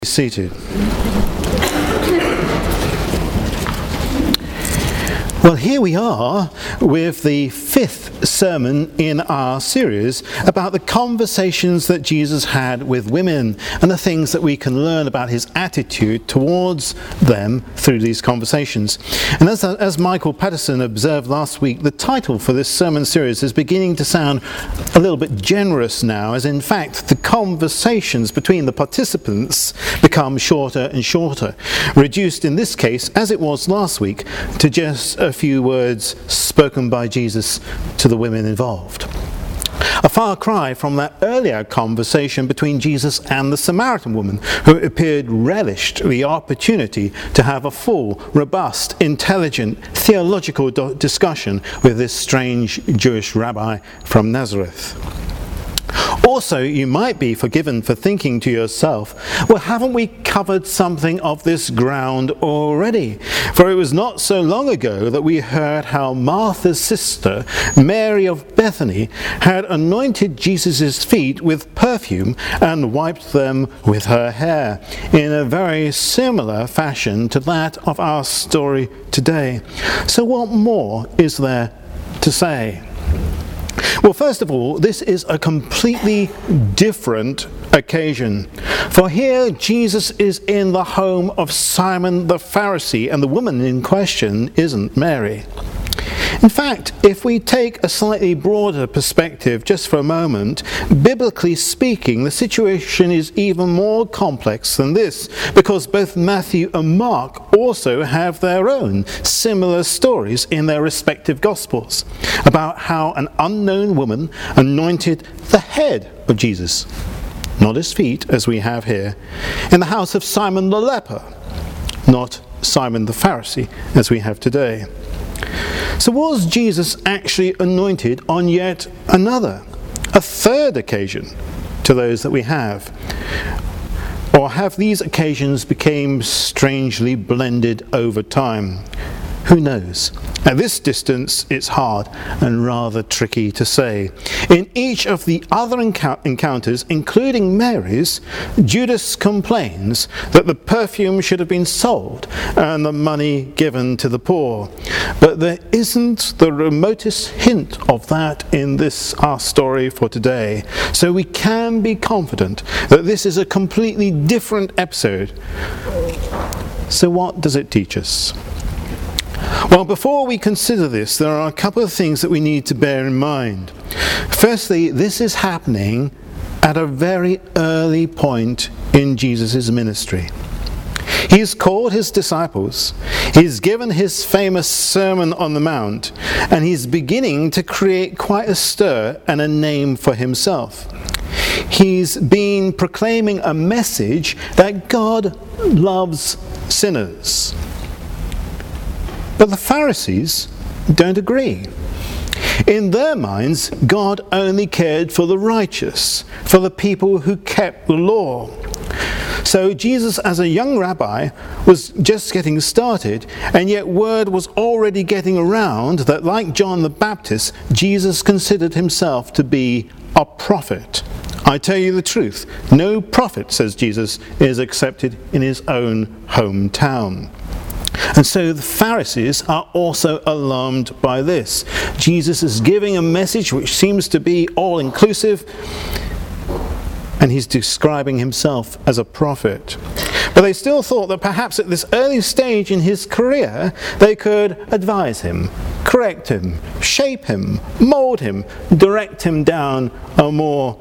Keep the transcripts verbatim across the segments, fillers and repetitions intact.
Seated. Well, here we are with the fifth sermon in our series about the conversations that Jesus had with women and the things that we can learn about his attitude towards them through these conversations. And as, as Michael Patterson observed last week, the title for this sermon series is beginning to sound a little bit generous now, as in fact the conversations between the participants become shorter and shorter, reduced in this case, as it was last week, to just a few words spoken by Jesus to the women involved. A far cry from that earlier conversation between Jesus and the Samaritan woman, who appeared relished the opportunity to have a full, robust, intelligent, theological do- discussion with this strange Jewish rabbi from Nazareth. Also, you might be forgiven for thinking to yourself, well, haven't we covered something of this ground already? For it was not so long ago that we heard how Martha's sister, Mary of Bethany, had anointed Jesus' feet with perfume and wiped them with her hair, in a very similar fashion to that of our story today. So what more is there to say? Well, first of all, this is a completely different occasion. For here, Jesus is in the home of Simon the Pharisee, and the woman in question isn't Mary. In fact, if we take a slightly broader perspective just for a moment, biblically speaking, the situation is even more complex than this, because both Matthew and Mark also have their own similar stories in their respective Gospels about how an unknown woman anointed the head of Jesus, not his feet as we have here, in the house of Simon the leper, not Simon the Pharisee as we have today. So was Jesus actually anointed on yet another, a third occasion to those that we have? Or have these occasions become strangely blended over time? Who knows? At this distance, it's hard and rather tricky to say. In each of the other encou- encounters, including Mary's, Judas complains that the perfume should have been sold and the money given to the poor. But there isn't the remotest hint of that in this, our story for today. So we can be confident that this is a completely different episode. So what does it teach us? Well, before we consider this, there are a couple of things that we need to bear in mind. Firstly, this is happening at a very early point in Jesus' ministry. He's called his disciples, he's given his famous Sermon on the Mount, and he's beginning to create quite a stir and a name for himself. He's been proclaiming a message that God loves sinners. But the Pharisees don't agree. In their minds, God only cared for the righteous, for the people who kept the law. So Jesus, as a young rabbi, was just getting started, and yet word was already getting around that, like John the Baptist, Jesus considered himself to be a prophet. I tell you the truth, no prophet, says Jesus, is accepted in his own hometown. And so the Pharisees are also alarmed by this. Jesus is giving a message which seems to be all-inclusive, and he's describing himself as a prophet. But they still thought that perhaps at this early stage in his career, they could advise him, correct him, shape him, mold him, direct him down a more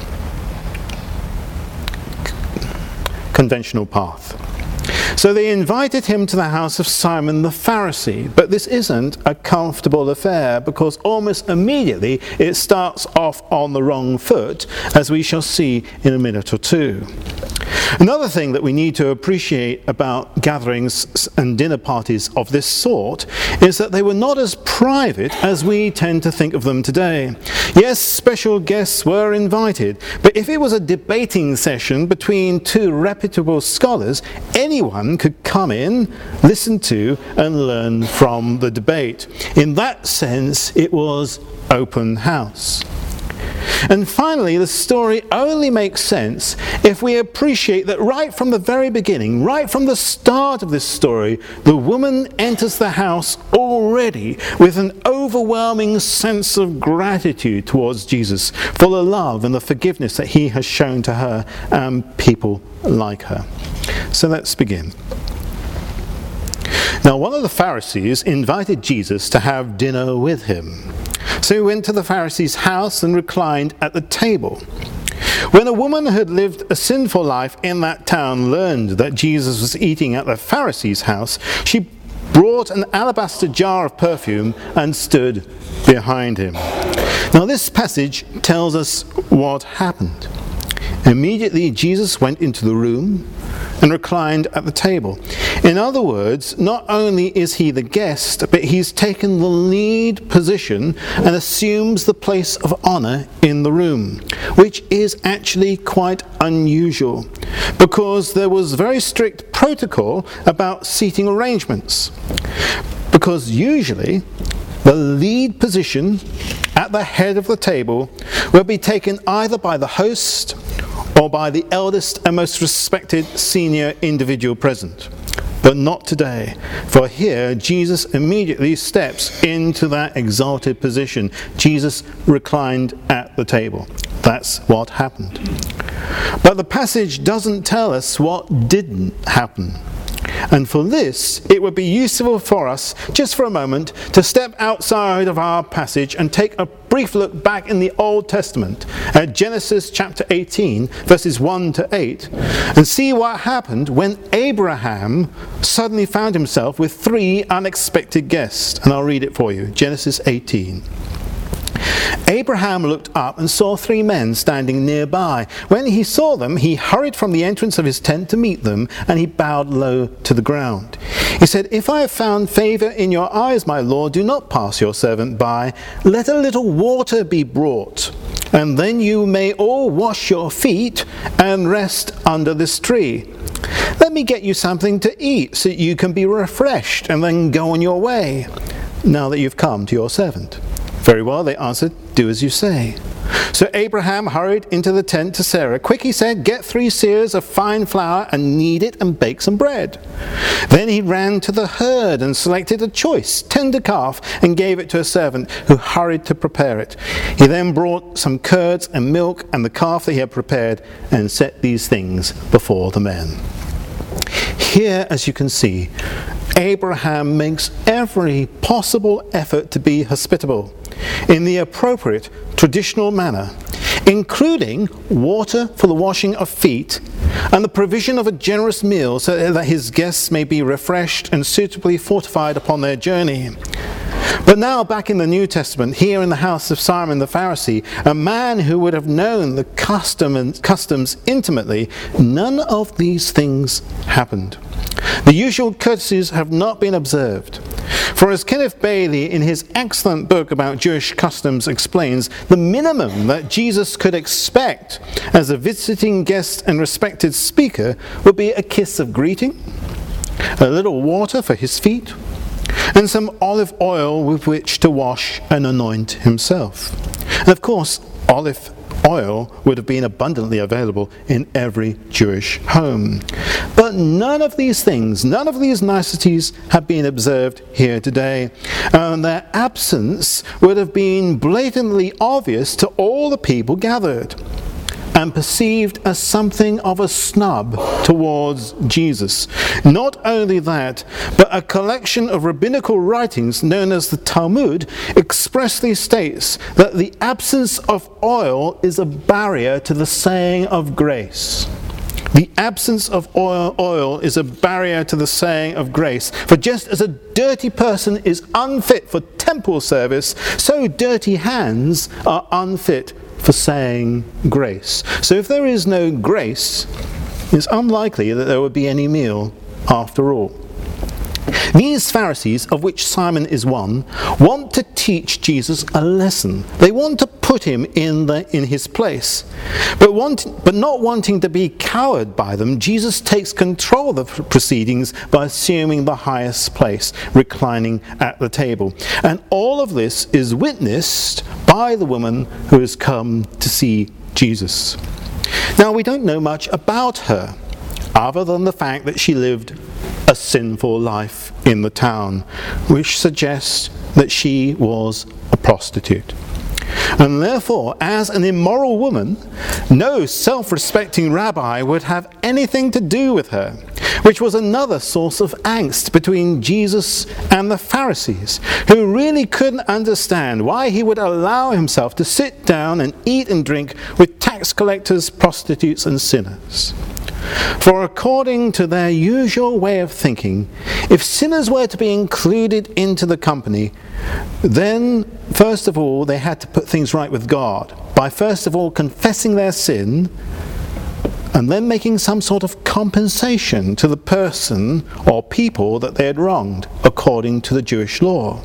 conventional path. So they invited him to the house of Simon the Pharisee, but this isn't a comfortable affair, because almost immediately it starts off on the wrong foot, as we shall see in a minute or two. Another thing that we need to appreciate about gatherings and dinner parties of this sort is that they were not as private as we tend to think of them today. Yes, special guests were invited, but if it was a debating session between two reputable scholars, anyone could come in, listen to, and learn from the debate. In that sense, it was open house. And finally, the story only makes sense if we appreciate that right from the very beginning, right from the start of this story, the woman enters the house already with an overwhelming sense of gratitude towards Jesus for the love and the forgiveness that he has shown to her and people like her. So let's begin. Now, one of the Pharisees invited Jesus to have dinner with him. So he went to the Pharisee's house and reclined at the table. When a woman who had lived a sinful life in that town learned that Jesus was eating at the Pharisee's house, she brought an alabaster jar of perfume and stood behind him. Now, this passage tells us what happened. Immediately, Jesus went into the room and reclined at the table. In other words, not only is he the guest, but he's taken the lead position and assumes the place of honor in the room, which is actually quite unusual, because there was very strict protocol about seating arrangements. Because usually, the lead position at the head of the table will be taken either by the host or by the eldest and most respected senior individual present. But not today, for here Jesus immediately steps into that exalted position. Jesus reclined at the table. That's what happened. But the passage doesn't tell us what didn't happen. And for this, it would be useful for us, just for a moment, to step outside of our passage and take a brief look back in the Old Testament at Genesis chapter eighteen, verses one to eight, and see what happened when Abraham suddenly found himself with three unexpected guests. And I'll read it for you. Genesis eighteen. Abraham looked up and saw three men standing nearby. When he saw them, he hurried from the entrance of his tent to meet them, and he bowed low to the ground. He said, "If I have found favor in your eyes, my Lord, do not pass your servant by. Let a little water be brought, and then you may all wash your feet and rest under this tree. Let me get you something to eat so you can be refreshed and then go on your way, now that you've come to your servant." "Very well," they answered, "do as you say." So Abraham hurried into the tent to Sarah. "Quick," he said, "get three seahs of fine flour and knead it and bake some bread." Then he ran to the herd and selected a choice, tender calf and gave it to a servant who hurried to prepare it. He then brought some curds and milk and the calf that he had prepared and set these things before the men. Here, as you can see, Abraham makes every possible effort to be hospitable in the appropriate traditional manner, including water for the washing of feet and the provision of a generous meal so that his guests may be refreshed and suitably fortified upon their journey. But now, back in the New Testament, here in the house of Simon the Pharisee, a man who would have known the custom and customs intimately, none of these things happened. The usual courtesies have not been observed. For as Kenneth Bailey in his excellent book about Jewish customs explains, the minimum that Jesus could expect as a visiting guest and respected speaker would be a kiss of greeting, a little water for his feet, and some olive oil with which to wash and anoint himself. And of course, olive oil would have been abundantly available in every Jewish home. But none of these things, none of these niceties have been observed here today. And their absence would have been blatantly obvious to all the people gathered, and perceived as something of a snub towards Jesus. Not only that, but a collection of rabbinical writings known as the Talmud expressly states that the absence of oil is a barrier to the saying of grace. The absence of oil, oil is a barrier to the saying of grace. For just as a dirty person is unfit for temple service, so dirty hands are unfit for saying grace. So if there is no grace, it's unlikely that there would be any meal after all. These Pharisees, of which Simon is one, want to teach Jesus a lesson. They want to put him in the, in his place. But, want, but not wanting to be cowed by them, Jesus takes control of the proceedings by assuming the highest place, reclining at the table. And all of this is witnessed by the woman who has come to see Jesus. Now, we don't know much about her, other than the fact that she lived a sinful life in the town, which suggests that she was a prostitute. And therefore, as an immoral woman, no self-respecting rabbi would have anything to do with her, which was another source of angst between Jesus and the Pharisees, who really couldn't understand why he would allow himself to sit down and eat and drink with tax collectors, prostitutes, and sinners. For according to their usual way of thinking, if sinners were to be included into the company, then first of all they had to put things right with God by first of all confessing their sin and then making some sort of compensation to the person or people that they had wronged according to the Jewish law.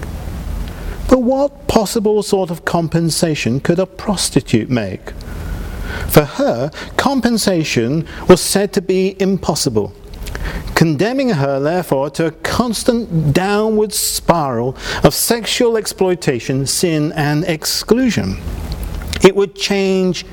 But what possible sort of compensation could a prostitute make? For her, compensation was said to be impossible, condemning her, therefore, to a constant downward spiral of sexual exploitation, sin, and exclusion. It would change.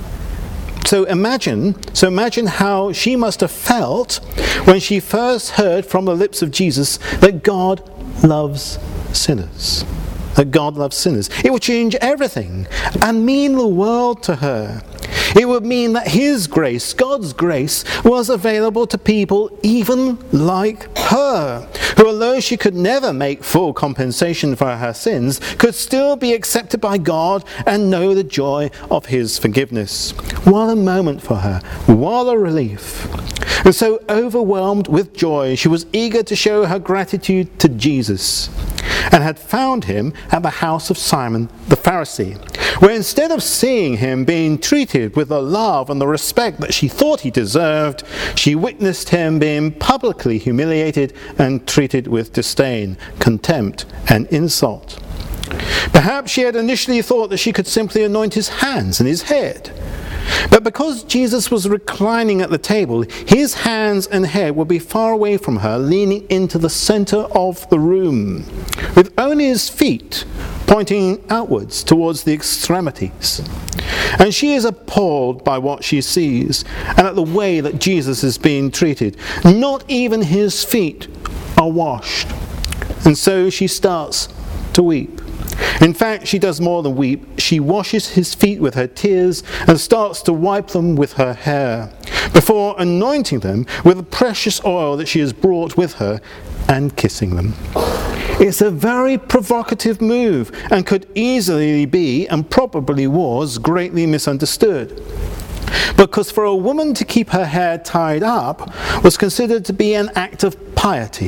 So imagine, so imagine how she must have felt when she first heard from the lips of Jesus that God loves sinners. That God loves sinners. It would change everything and mean the world to her. It would mean that His grace, God's grace, was available to people even like her, who, although she could never make full compensation for her sins, could still be accepted by God and know the joy of His forgiveness. What a moment for her. What a relief. And so overwhelmed with joy, she was eager to show her gratitude to Jesus, and had found him at the house of Simon the Pharisee, where instead of seeing him being treated with the love and the respect that she thought he deserved, she witnessed him being publicly humiliated and treated with disdain, contempt, and insult. Perhaps she had initially thought that she could simply anoint his hands and his head. But because Jesus was reclining at the table, his hands and head would be far away from her, leaning into the center of the room, with only his feet pointing outwards towards the extremities. And she is appalled by what she sees and at the way that Jesus is being treated. Not even his feet are washed. And so she starts to weep. In fact, she does more than weep. She washes his feet with her tears and starts to wipe them with her hair, before anointing them with the precious oil that she has brought with her and kissing them. It's a very provocative move and could easily be, and probably was, greatly misunderstood. Because for a woman to keep her hair tied up was considered to be an act of piety,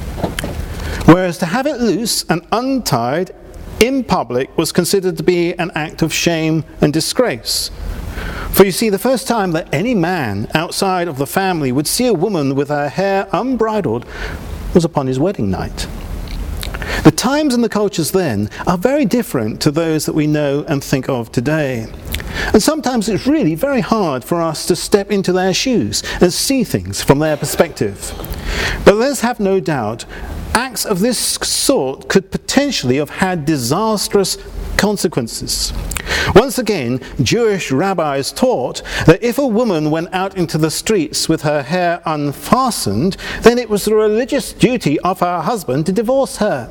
whereas to have it loose and untied in public was considered to be an act of shame and disgrace. For you see, the first time that any man outside of the family would see a woman with her hair unbridled was upon his wedding night. The times and the cultures then are very different to those that we know and think of today. And sometimes it's really very hard for us to step into their shoes and see things from their perspective. But let's have no doubt, acts of this sort could potentially have had disastrous consequences. Once again, Jewish rabbis taught that if a woman went out into the streets with her hair unfastened, then it was the religious duty of her husband to divorce her.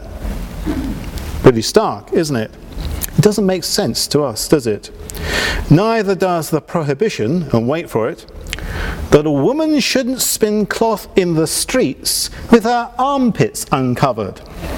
Pretty stark, isn't it? It doesn't make sense to us, does it? Neither does the prohibition, and wait for it, that a woman shouldn't spin cloth in the streets with her armpits uncovered.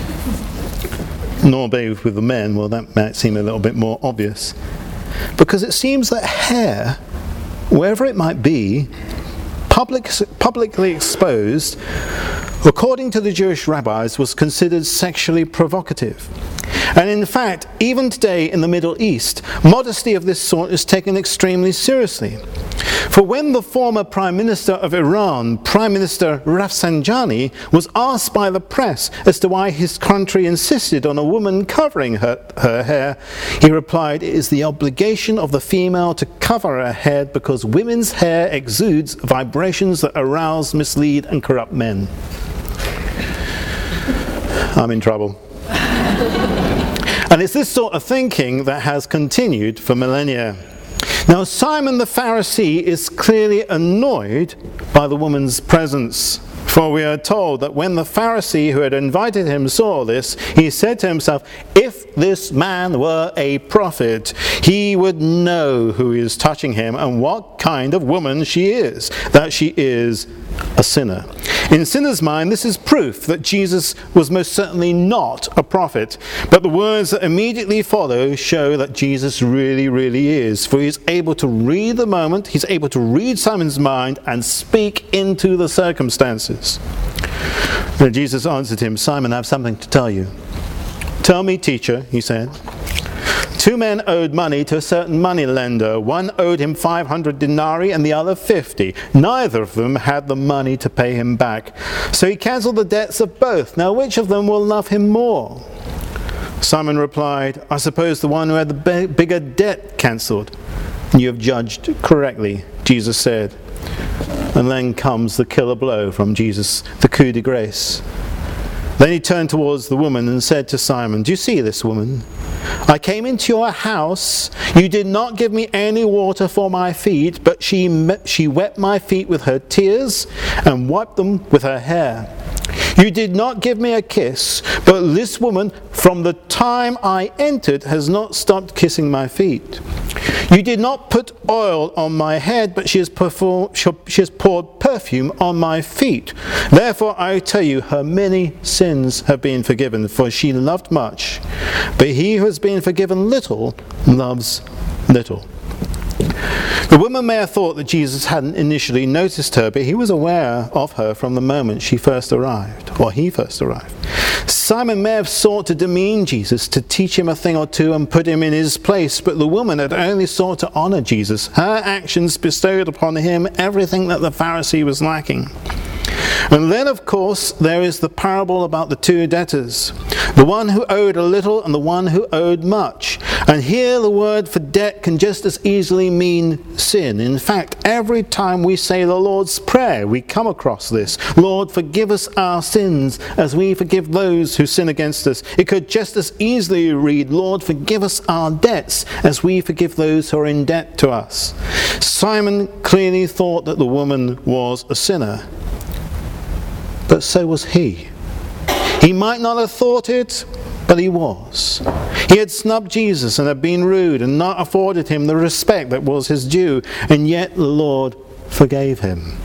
Nor bathe with the men. Well, that might seem a little bit more obvious. Because it seems that hair, wherever it might be, public, publicly exposed, according to the Jewish rabbis, was considered sexually provocative. And in fact, even today in the Middle East, modesty of this sort is taken extremely seriously. For when the former Prime Minister of Iran, Prime Minister Rafsanjani, was asked by the press as to why his country insisted on a woman covering her, her hair, he replied, "It is the obligation of the female to cover her head because women's hair exudes vibrations that arouse, mislead, and corrupt men." I'm in trouble. And it's this sort of thinking that has continued for millennia. Now, Simon the Pharisee is clearly annoyed by the woman's presence. For we are told that when the Pharisee who had invited him saw this, he said to himself, if this man were a prophet, he would know who is touching him and what kind of woman she is, that she is a sinner. In a sinner's mind, this is proof that Jesus was most certainly not a prophet. But the words that immediately follow show that Jesus really, really is. For he's able to read the moment, he's able to read Simon's mind and speak into the circumstances. Then Jesus answered him, Simon, I have something to tell you. Tell me, teacher, he said. Two men owed money to a certain money lender. One owed him five hundred denarii and the other fifty. Neither of them had the money to pay him back. So he cancelled the debts of both. Now which of them will love him more? Simon replied, I suppose the one who had the bigger debt cancelled. You have judged correctly, Jesus said. And then comes the killer blow from Jesus, the coup de grace. Then he turned towards the woman and said to Simon, do you see this woman? I came into your house. You did not give me any water for my feet, but she, met, she wet my feet with her tears and wiped them with her hair. You did not give me a kiss, but this woman, from the time I entered, has not stopped kissing my feet. You did not put oil on my head, but she has, perform, she has poured perfume on my feet. Therefore I tell you, her many sins have been forgiven, for she loved much. But he who has been forgiven little loves little. The woman may have thought that Jesus hadn't initially noticed her, but he was aware of her from the moment she first arrived, or he first arrived. Simon may have sought to demean Jesus, to teach him a thing or two and put him in his place, but the woman had only sought to honor Jesus. Her actions bestowed upon him everything that the Pharisee was lacking. And then, of course, there is the parable about the two debtors, the one who owed a little and the one who owed much. And here the word for debt can just as easily mean sin. In fact, every time we say the Lord's Prayer, we come across this. Lord, forgive us our sins as we forgive those who sin against us. It could just as easily read, Lord, forgive us our debts as we forgive those who are in debt to us. Simon clearly thought that the woman was a sinner. But so was he. He might not have thought it, but he was. He had snubbed Jesus and had been rude and not afforded him the respect that was his due, and yet the Lord forgave him.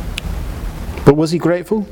But was he grateful?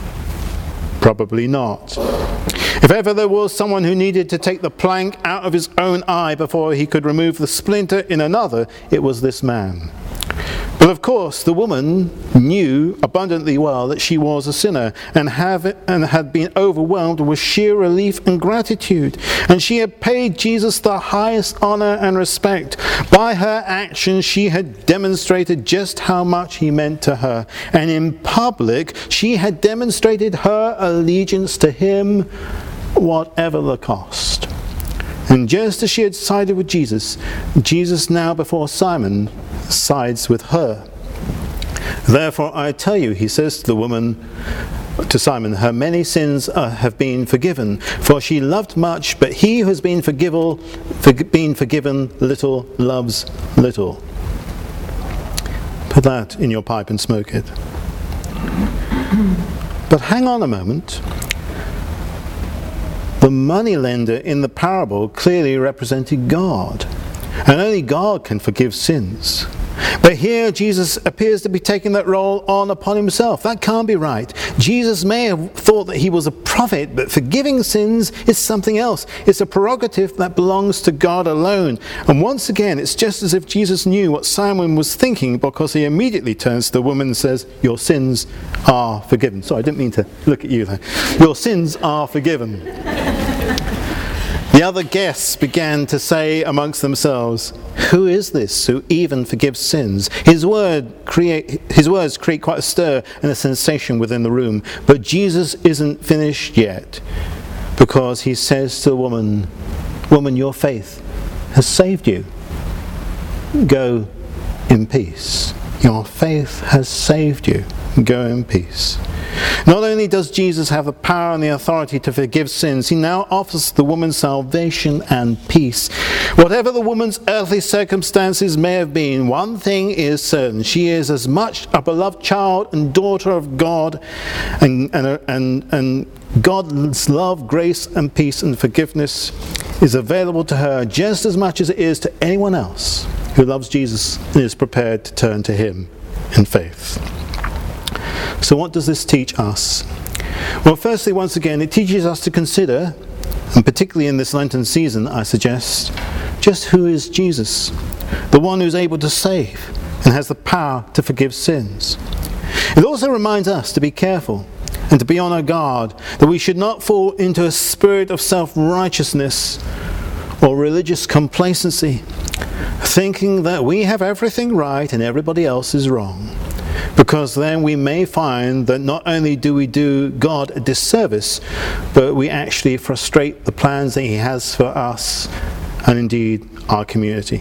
Probably not. If ever there was someone who needed to take the plank out of his own eye before he could remove the splinter in another, it was this man. But of course, the woman knew abundantly well that she was a sinner and, have, and had been overwhelmed with sheer relief and gratitude. And she had paid Jesus the highest honor and respect. By her actions, she had demonstrated just how much he meant to her. And in public, she had demonstrated her allegiance to him, whatever the cost. And just as she had sided with Jesus, Jesus now before Simon sides with her. Therefore I tell you, he says to the woman, to Simon, her many sins uh, have been forgiven, for she loved much, but he who has been, forgiven, for, been forgiven little loves little. Put that in your pipe and smoke it. But hang on a moment. The moneylender in the parable clearly represented God, and only God can forgive sins. But here Jesus appears to be taking that role on upon himself. That can't be right. Jesus may have thought that he was a prophet, but forgiving sins is something else. It's a prerogative that belongs to God alone. And once again, it's just as if Jesus knew what Simon was thinking, because he immediately turns to the woman and says, your sins are forgiven. Sorry, I didn't mean to look at you there. Your sins are forgiven. The other guests began to say amongst themselves, who is this who even forgives sins? His, word create, his words create quite a stir and a sensation within the room. But Jesus isn't finished yet, because he says to the woman, woman, your faith has saved you. Go in peace. Your faith has saved you. Go in peace. Not only does Jesus have the power and the authority to forgive sins, he now offers the woman salvation and peace. Whatever the woman's earthly circumstances may have been, one thing is certain: she is as much a beloved child and daughter of God, and, and, and, and God's love, grace and peace and forgiveness is available to her just as much as it is to anyone else who loves Jesus and is prepared to turn to him in faith. So what does this teach us? Well, firstly, once again, it teaches us to consider, and particularly in this Lenten season, I suggest, just who is Jesus, the one who's able to save and has the power to forgive sins. It also reminds us to be careful and to be on our guard, that we should not fall into a spirit of self-righteousness or religious complacency, thinking that we have everything right and everybody else is wrong. Because then we may find that not only do we do God a disservice, but we actually frustrate the plans that he has for us and indeed our community.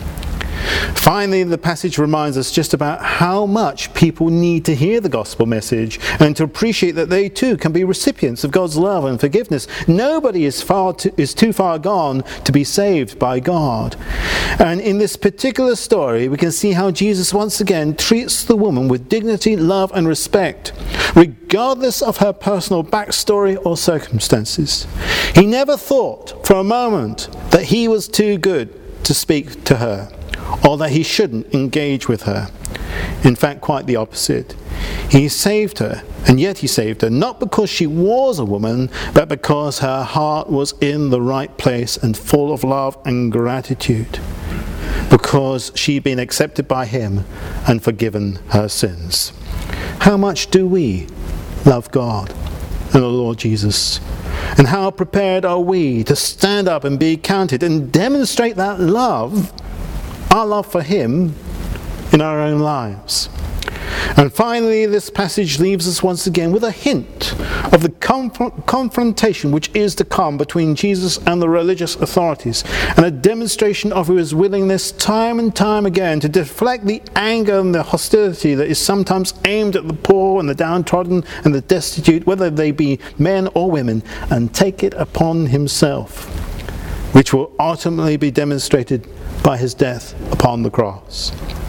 Finally, the passage reminds us just about how much people need to hear the gospel message and to appreciate that they too can be recipients of God's love and forgiveness. Nobody is far too, is too far gone to be saved by God. And in this particular story, we can see how Jesus once again treats the woman with dignity, love and respect, regardless of her personal backstory or circumstances. He never thought for a moment that he was too good to speak to her, or that he shouldn't engage with her. In fact, quite the opposite. He saved her, and yet he saved her not because she was a woman, but because her heart was in the right place and full of love and gratitude, because she'd been accepted by him and forgiven her sins. How much do we love God and the Lord Jesus? And how prepared are we to stand up and be counted and demonstrate that love, our love for him, in our own lives? And finally, this passage leaves us once again with a hint of the conf- confrontation which is to come between Jesus and the religious authorities, and a demonstration of his willingness time and time again to deflect the anger and the hostility that is sometimes aimed at the poor and the downtrodden and the destitute, whether they be men or women, and take it upon himself, which will ultimately be demonstrated by his death upon the cross.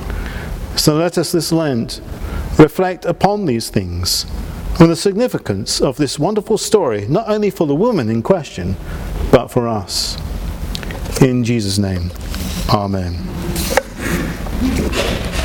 So let us this Lent reflect upon these things and the significance of this wonderful story, not only for the woman in question, but for us. In Jesus' name, Amen.